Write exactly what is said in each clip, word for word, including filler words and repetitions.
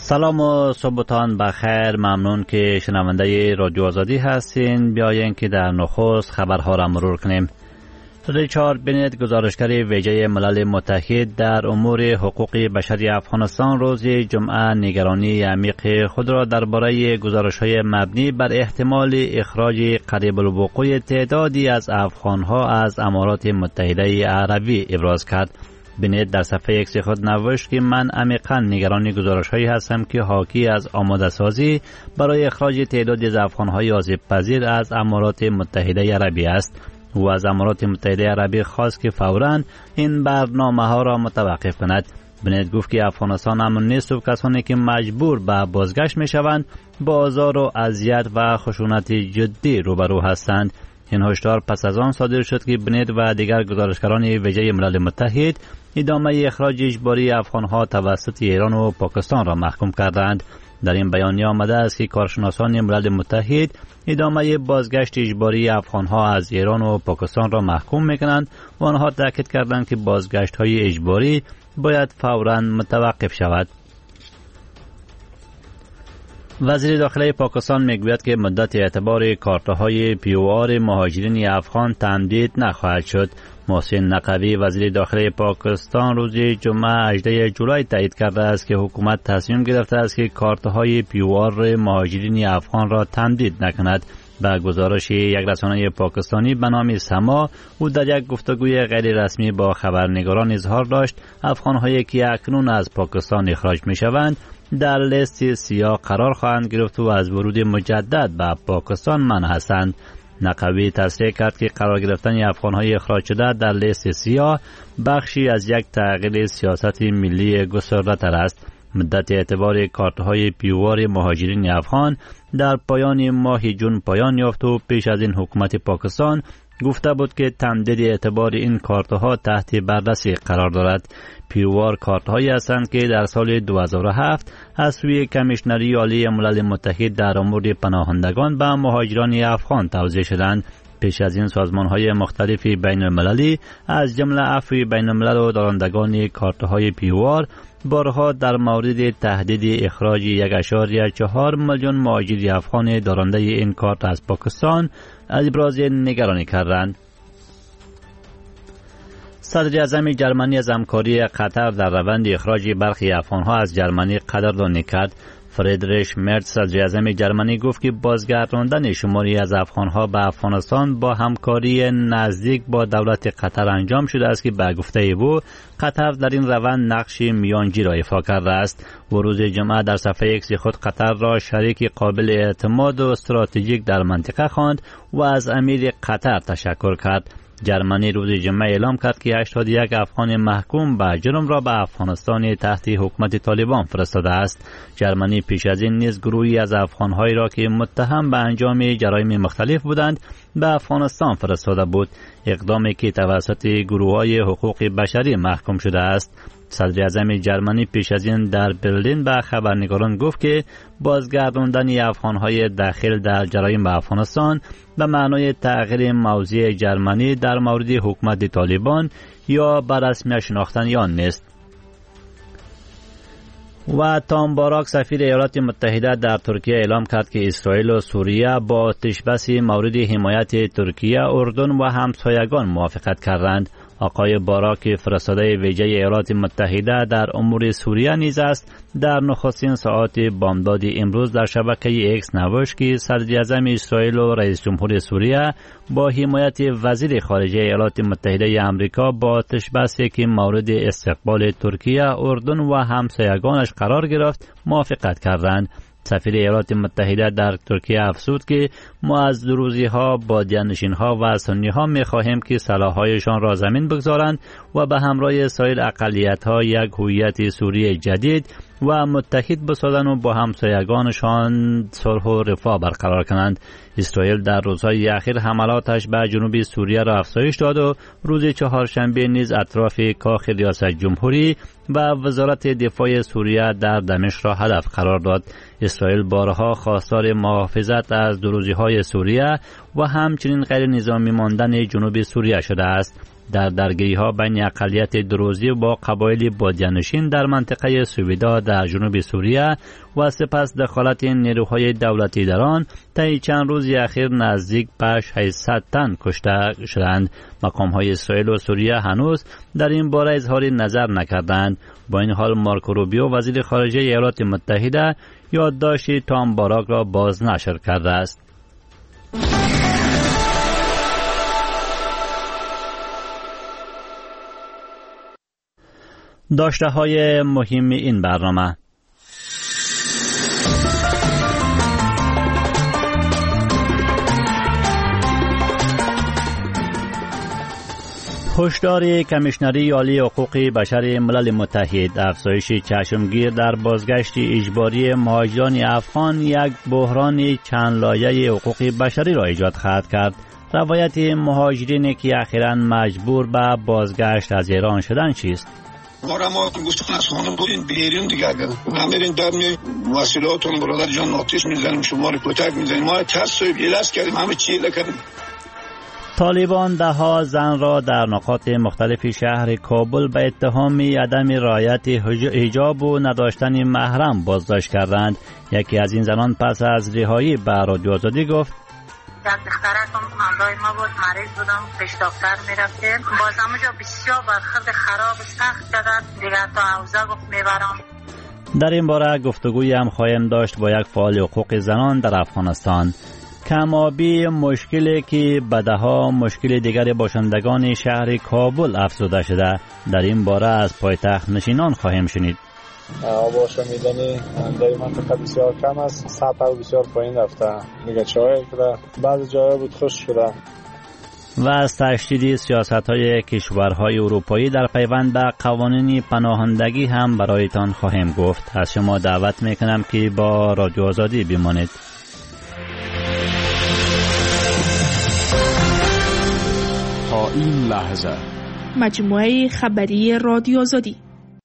سلام و صبحتان بخیر. ممنون که شنونده رادیو آزادی هستین. بیاین که در نخست خبرها را مرور کنیم. ریچارد بنت، گزارشگر ویژه ملل متحد در امور حقوق بشری افغانستان، روز جمعه نگرانی عمیق خود را درباره گزارش‌های مبنی بر احتمال اخراج قریب الوقوع تعدادی از افغان‌ها از امارات متحده عربی ابراز کرد. بنت در صفحه ایکس خود نوشت که من عمیقاً نگران گزارش‌هایی هستم که حاکی از آماده سازی برای اخراج تعدادی از افغان‌های آسیب پذیر از امارات متحده عربی است. و از امارات متحده عربی خواست که فوراً این برنامه ها را متوقف کند. بنت گفت که افغانستان امن نیست و کسانی که مجبور به بازگشت می شوند با آزار و اذیت و خشونت جدی روبرو هستند. این هشدار پس از آن صادر شد که بنت و دیگر گزارشگران ویژه ملل متحد ادامه اخراج اجباری افغانها توسط ایران و پاکستان را محکوم کردند. در این بیانیه آمده است که کارشناسان ملل متحد ادامه بازگشت اجباری افغانها از ایران و پاکستان را محکوم میکنند و آنها تاکید کردند که بازگشت های اجباری باید فوراً متوقف شود. وزیر داخلی پاکستان میگوید که مدت اعتبار کارت‌های پی او آر مهاجرین افغان تمدید نخواهد شد. محسن نقوی، وزیر داخلی پاکستان، روز جمعه هجدهم جولای تایید کرده است که حکومت تصمیم گرفته است که کارت‌های پی او آر مهاجرین افغان را تمدید نکند. با گزارش یک رسانه پاکستانی به نام سما، او در یک گفتگوی غیر رسمی با خبرنگاران اظهار داشت افغان‌هایی که اکنون از پاکستان اخراج می‌شوند در لیست سیاه قرار خواهند گرفت و از ورود مجدد به پاکستان منع هستند. نقوی تصریح کرد که قرار گرفتن افغان‌های اخراج شده در لیست سیاه بخشی از یک تغییر سیاست ملی گسترده‌تر است. مدت اعتبار کارت‌های پی او آر مهاجرین افغان در پایان ماه جون پایان یافت و پیش از این حکومت پاکستان گفته بود که تمدید اعتبار این کارت‌ها تحت بررسی قرار دارد. پی او آر کارت‌هایی هستند که در سال دو هزار و هفت از سوی کمیشنری عالی ملل متحد در امور پناهندگان به مهاجران افغان توزیع شدند. پیش از این سازمان‌های مختلف بین‌المللی از جمله عفو بین‌الملل و دارندگان کارت‌های پی او آر بارها در مورد تهدید اخراج یک اشاری چهار میلیون مهاجر افغان دارنده این کارت از پاکستان از ابراز نگرانی کردند. صدر اعظم جرمنی از همکاری قطر در روند اخراج برخی افغانها از جرمنی قدردانی کرد. فریدریش مرز، صدر اعظم جرمنی، گفت که بازگرداندن شماری از افغانها به افغانستان با همکاری نزدیک با دولت قطر انجام شده است که به گفته او قطر در این روند نقش میانجی را ایفا کرده است. و روز جمعه در صفحه ایکس خود قطر را شریک قابل اعتماد و استراتژیک در منطقه خواند و از امیر قطر تشکر کرد. جرمنی روز جمعه اعلام کرد که هشتاد و یک افغان محکوم به جرم را به افغانستان تحت حکومت طالبان فرستاده است. جرمنی پیش از این نیز گروهی از افغانهایی را که متهم به انجام جرایم مختلف بودند به افغانستان فرستاده بود، اقدامی که توسط گروه‌های حقوق بشری محکوم شده است. صدر اعظم جرمنی پیش از این در برلین به خبرنگاران گفت که بازگرداندن افغانهای داخل در جرایم به افغانستان به معنای تغییر موضع جرمنی در مورد حکومت طالبان یا به رسمیت شناختن یا نیست. و تام باراک، سفیر ایالات متحده در ترکیه، اعلام کرد که اسرائیل و سوریه با آتش‌بس مورد حمایت ترکیه، اردن و همسایگان موافقت کردند. آقای باراک، فرستاده ویژه ایالات متحده در امور سوریه نیز است، در نخستین ساعات بامداد امروز در شبکه ایکس نوشت که صدر اعظم اسرائیل و رئیس جمهور سوریه با حمایت وزیر خارجه ایالات متحده آمریکا با آتش‌بسی که مورد استقبال ترکیه، اردن و همسایگانش قرار گرفت موافقت کردند. سفیر ایالات متحده در ترکیه افزود که ما از دروزی ها، بادیانشین ها و سنی ها می خواهیم که سلاح‌هایشان را زمین بگذارند و به همراه سایر اقلیت ها یک هویت سوری جدید و متحد بسازند و با همسایگانشان صلح و رفاه برقرار کنند. اسرائیل در روزهای اخیر حملاتش به جنوب سوریه را افزایش داد و روز چهارشنبه نیز اطراف کاخ ریاست جمهوری و وزارت دفاع سوریه در دمشق را هدف قرار داد. اسرائیل بارها خواستار محافظت از دروزی‌های سوریه و همچنین غیر نظامی ماندن جنوب سوریه شده است. در درگیری ها بین اقلیت دروزی با قبایل بادیانشین در منطقه سویدا در جنوب سوریه و سپس دخالت نیروهای دولتی در آن طی چند روز اخیر نزدیک به ششصد تن کشته شدند. مقام های اسرائیل و سوریه هنوز در این باره اظهار نظر نکردند. با این حال مارکو روبیو وزیر خارجه ایالات متحده یادداشت تام باراک را باز نشر کرده است. داشته های مهم این برنامه: هشدار کمیشنری عالی حقوق بشر ملل متحد: افزایش چشمگیر در بازگشت اجباری مهاجران افغان یک بحران چند لایه حقوق بشری را ایجاد خواهد کرد. روایت مهاجرینی که اخیراً مجبور به بازگشت از ایران شدن چیست؟ ما را ما گفتن از خانه بودین بیرون دیگه، اگر نمیرین در می وسیلاتون برادر جان آتش میزنیم، شما رو کتک میزنیم. ما ترس و ایلاس کردیم، همه چی کردیم. طالبان ده ها زن را در نقاط مختلف شهر کابل به اتهام عدم رعایت حجاب و نداشتن محرم بازداشت کردند. یکی از این زنان پس از رهایی به رادیو آزادی گفت: یک دخترکم همراه ما بود، مریض بودم، پیش دکتر میرفتیم، باز همونجا بسیار برخورد خراب سخت کردن دیگه، تا حوزه گفت میبرم. در این باره گفتگوی هم خواهیم داشت با یک فعال حقوق زنان در افغانستان. کمابی مشکلی که بدها مشکل دیگر باشندگان شهر کابل افزوده شده. در این باره از پایتخت نشینان خواهیم شنید. آب آشامیدنی در منطقه بسیار کم است، سطح بسیار پایین رفته. میگه چای که بعضی جاها بود خوش شده. و از تشدید سیاست‌های کشورهای اروپایی در پیوند به قوانین پناهندگی هم برایتان خواهیم گفت. از شما دعوت میکنم که با رادیو آزادی بمانید. تا این لحظه مجموعه خبری رادیو آزادی.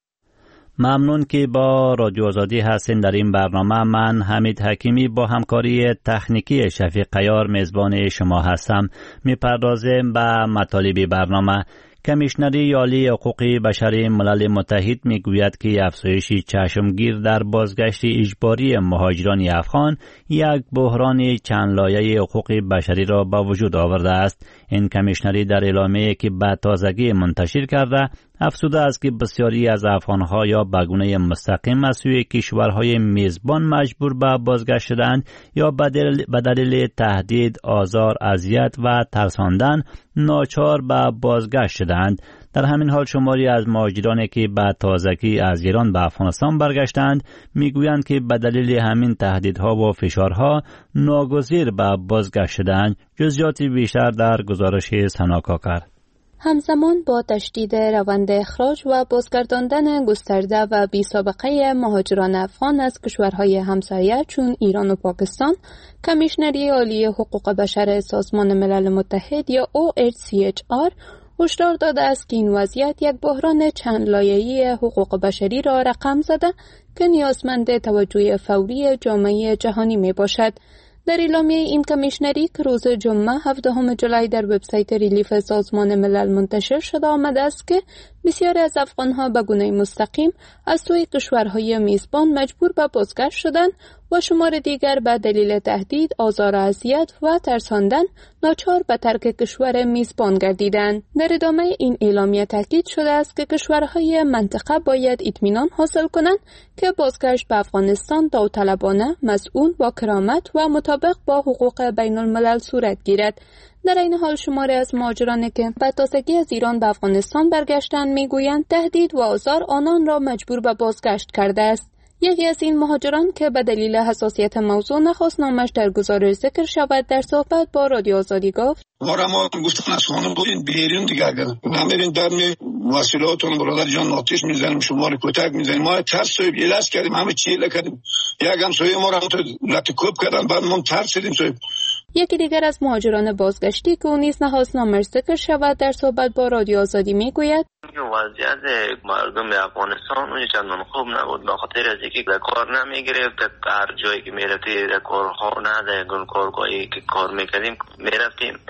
ممنون که با رادیو آزادی هستین. در این برنامه من حمید حکیمی با همکاری تکنیکی شفیق قیار میزبان شما هستم. میپردازیم به مطالب برنامه. کمیشنری عالی حقوق بشر ملل متحد میگوید که افزایش چشمگیر در بازگشت اجباری مهاجران افغان یک بحران چند لایه حقوق بشری را به وجود آورده است. این کمیشنری در اعلامیه‌ای که به تازگی منتشر کرده افزوده است که بسیاری از افغان‌ها یا به گونه مستقیم از سوی کشورهای میزبان مجبور به بازگشت شدند یا به دلیل تهدید، آزار، اذیت و ترساندن ناچار به بازگشت شدند. در همین حال شماری از مهاجرانی که به تازگی از ایران به افغانستان برگشتند میگویند که به دلیل همین تهدیدها و فشارها ناگزیر به بازگشت شدند. جزئیات بیشتر در گزارش سنا کاکر. همزمان با تشدید روند اخراج و بازگرداندن گسترده و بی سابقه مهاجران افغان از کشورهای همسایه چون ایران و پاکستان، کمیشنری عالی حقوق بشر سازمان ملل متحد یا او اچ سی اچ آر هشدار داده است که این وضعیت یک بحران چند لایه‌ای حقوق بشری را رقم زده که نیازمند توجه فوری جامعه جهانی می باشد. در اعلامیه این کمیشنری که روز جمعه هفدهم جولای در وبسایت ریلیف سازمان ملل منتشر شده آمده است که بسیاری از افغانها به گونه مستقیم از سوی کشورهای میزبان مجبور به بازگشت شدند و شمار دیگر به دلیل تهدید، آزار و اذیت و ترساندن ناچار به ترک کشور میزبان گردیدند. در ادامه این اعلامیه تاکید شده است که کشورهای منطقه باید اطمینان حاصل کنند که بازگشت به افغانستان داوطلبانه، مسئول، با کرامت و مطابق با حقوق بین الملل صورت گیرد. در این حال شماری از مهاجرانی که به تازگی از ایران به افغانستان برگشتند میگویند تهدید و آزار آنان را مجبور به بازگشت کرده است. یکی از این مهاجران که به دلیل حساسیت موضوع نخواست نامش در گزارش ذکر شود در صحبت با رادیو آزادی گفت: ما را ما گفتن از خانه بودین بیرون دیگه، اگر نمیرین در می وسیلاتون برادر جان آتش میزنیم، شما رو کتک میزنیم. ما ترس و ایلاس کردیم، همه چی کردیم. یک هم سوی ما را لطکوب کردن، بعد ما ترسیدیم. سوی یکی دیگر از مهاجران بازگشتی که او نیز نخواست نامش ذکر شود در صحبت با رادیو آزادی میگوید: وضعیت مردم افغانستان اون چندان خوب نبود، به خاطر از اینکه کار نمیگرفت. هر جایی که میرفتی در کارخانه، در کارگاهی که کار میکردیم میرفتیم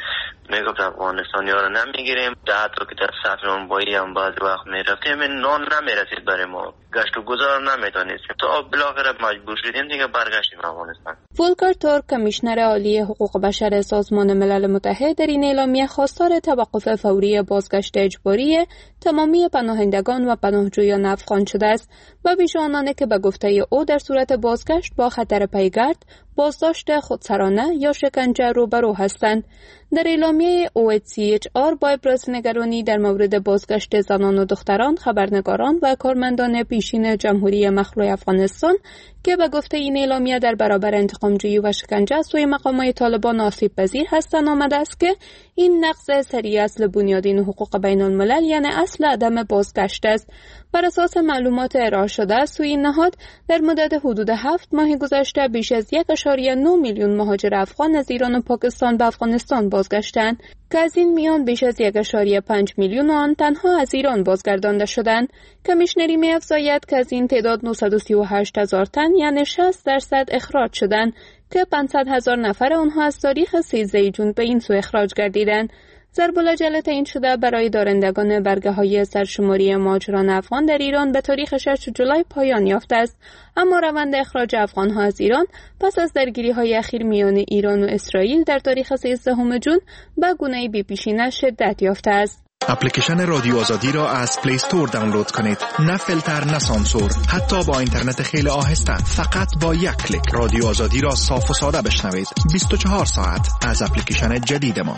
میگفت افغانستانی ها رو نمیگیریم. ده تا که در سطح رنبایی هم بعضی وقت میرفتیم نان نمیرسید برای ما، گشت و گذار نمیتونستیم تا بالاخره مجبور شدیم دیگه برگشتیم افغانستان. ولکر تورک کمیشنر عالی حقوق بشر سازمان ملل متحد در این اعلامیه خواستار توقف فوری بازگشت اجباری تمامی پناهندگان و پناهجویان افغان شده است و بیش آنانه که به گفته او در صورت بازگشت با خطر پیگرد، بازداشت خودسرانه یا شکنجه روبرو هستند. در اعلامیه او اچ سی اچ آر با ابراز نگرانی در مورد بازگشت زنان و دختران، خبرنگاران و کارمندان پیشین جمهوری مخلوع افغانستان که به گفته این اعلامیه در برابر انتقامجویی و شکنجه از سوی مقامات طالبان آسیب پذیر هستند آمده است که این نقض سریع اصل بنیادین حقوق بین الملل یعنی اصل عدم بازگشت است. بر اساس معلومات ارائه شده از سوی این نهاد در مدت حدود هفت ماه گذشته بیش از یک و نه میلیون مهاجر افغان از ایران و پاکستان به افغانستان بازگشتند که از این میان بیش از یک و پنج میلیون آن تنها از ایران بازگردانده شدند. کمیشنری می افزاید که از این تعداد نهصد و سی و هشت هزار تن یعنی شصت درصد اخراج شدند که پانصد هزار نفر آنها از تاریخ سیزده جون به این سو اخراج گردیدند. ضرب العجله تعیین شده برای دارندگان برگه های سرشماری مهاجران افغان در ایران به تاریخ شش جولای پایان یافته است، اما روند اخراج افغان ها از ایران پس از درگیری های اخیر میان ایران و اسرائیل در تاریخ سیزدهم جون به گونه بی پیشینه شدت یافته است. اپلیکیشن رادیو آزادی را از پلی استور دانلود کنید. نه فیلتر نه سانسور، حتی با اینترنت خیلی آهسته، فقط با یک کلیک رادیو آزادی را صاف و ساده بشنوید. بیست و چهار ساعت از اپلیکیشن جدید ما.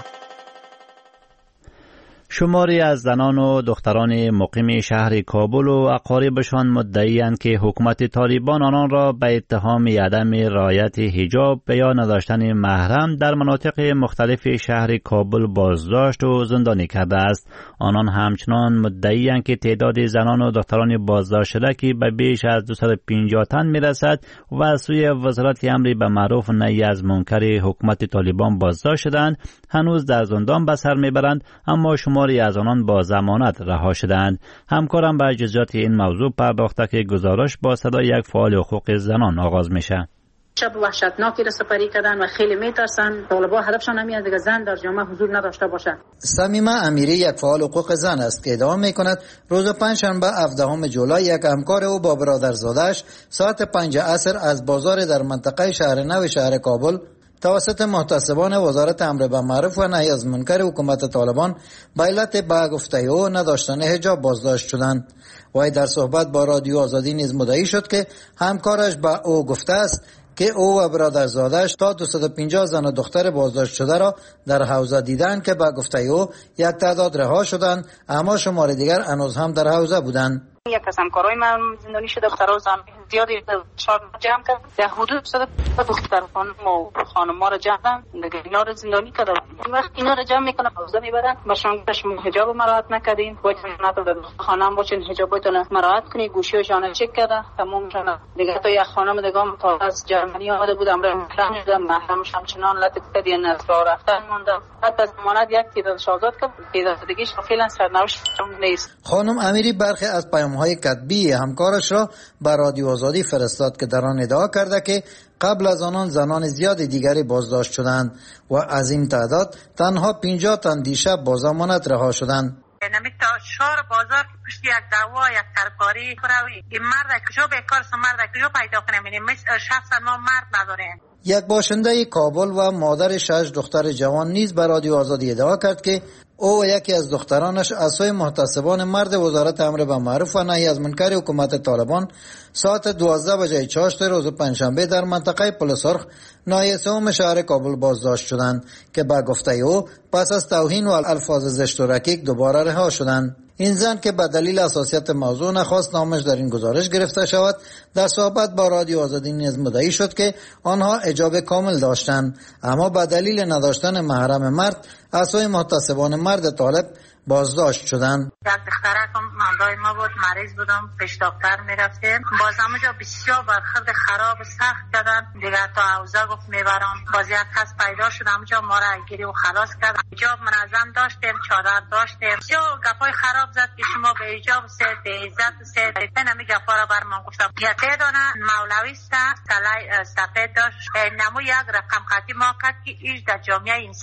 شماری از زنان و دختران مقیم شهر کابل و اقاربشان مدعی‌اند که حکومت طالبان آنان را به اتهام عدم رعایت حجاب یا نداشتن محرم در مناطق مختلف شهر کابل بازداشت و زندانی کرده است. آنان همچنان مدعی‌اند که تعداد زنان و دختران بازداشت شده که به بیش از دویست و پنجاه تن میرسد و از سوی وزارت امر به معروف نهی از منکر حکومت طالبان بازداشت شدند هنوز در زندان به سر میبرند، اما شما از آنان با ضمانت رها شدند. همکارم به جزئیات این موضوع پرداخته که گزارش با صدای یک فعال حقوق زنان آغاز میشه. شب وحشتناکی را سپری کردن و خیلی میترسن طالبان هدفشان همین است که زن در جامعه حضور نداشته باشد. صمیمه امیری یک فعال حقوق زن است که ادعا میکند روز پنجشنبه هفدهم جولای یک همکار او با برادرزادش ساعت پنج عصر از بازار در منطقه شهر نو شهر کابل توسط محتسبان وزارت امر به معروف و نهی از منکر حکومت طالبان به علت به گفته او نداشتن حجاب بازداشت شدند. وی در صحبت با رادیو آزادی نیز مدعی شد که همکارش به او گفته است که او و برادرزادش تا دویست و پنجاه زن و دختر بازداشت شده را در حوزه دیدند که به گفته او یک تعداد رها شدند، اما شمار دیگر هنوز هم در حوزه بودند. یک از همکارای من زندانی شده، دخترها زن زیادی چهار جمع کرد در حدود صد دختر خانم و خانم‌ها را جمع کردن دیگه اینا را زندانی کردن. وقتی اینا را جمع میکنن حوزه میبرن باشون شما حجاب مراعات نکردین، باید نتونید خانم باشین حجابتون مراعات کنید، گوشیشون چک کردن تمامشون دیگه. تا یک خانم دیگه تا از جرمنی آمده بود امر محرم شدم، محرمش همچنان لطف کردین از راه رفتن موندم. حتی از ضمانت یک تعداد آزاد کرد، تعداد دیگه فعلا سرنوشت نیست. خانم امیری برخی از پیام‌های کتبی همکارش را به رادیو آزادی فرستاد که در آن ادعا کرده که قبل از آنان زنان زیاد دیگری بازداشت شدند و از این تعداد تنها پنجاه تن دیشب با ضمانت رها شدند. نمی تا شهر بازار پشت یک دعوا یک ترکاری کراوی این مرد کجا بیکار است، مرد کجا پیدا کنیم؟ این شخصا ما مرد نداریم. یک باشنده کابل و مادر شش دختر جوان نیز به رادیو آزادی ادعا کرد که او و یکی از دخترانش از سوی محتسبان مرد وزارت امر به معروف و نهی از منکر حکومت طالبان ساعت دوازده بجه چاشت روز پنجشنبه در منطقه پل سرخ ناحیه سوم شهر کابل بازداشت شدند که به گفته او پس از توهین و الفاظ زشت و رکیک دوباره رها شدند. این زن که به دلیل حساسیت موضوع نخواست نامش در این گزارش گرفته شود، در صحبت با رادیو آزادی نیز مدعی شد که آنها حجاب کامل داشتند، اما به دلیل نداشتن محرم مرد از سوی محتسبان مرد طالب بازداشت شدند. یک دخترکم مندای ما بود، مریض بودم، پیش دکتر میرفتیم، باز همونجا بسیار برخورد خراب سخت کردن دیگه. تا حوزه گفت میبرم، باز یک کس پیدا شد همونجا ما را گیری و خلاص کرد. حجاب منظم داشتیم، چادر داشتیم، بسیار گپای خراب زد که شما به حجاب سید به عزت سید نمی گپا را بر من گفتم. یکی دانه مولوی است، کلای سفید داشت، نمو یک رقم خطی ما کرد که ایش در جامعه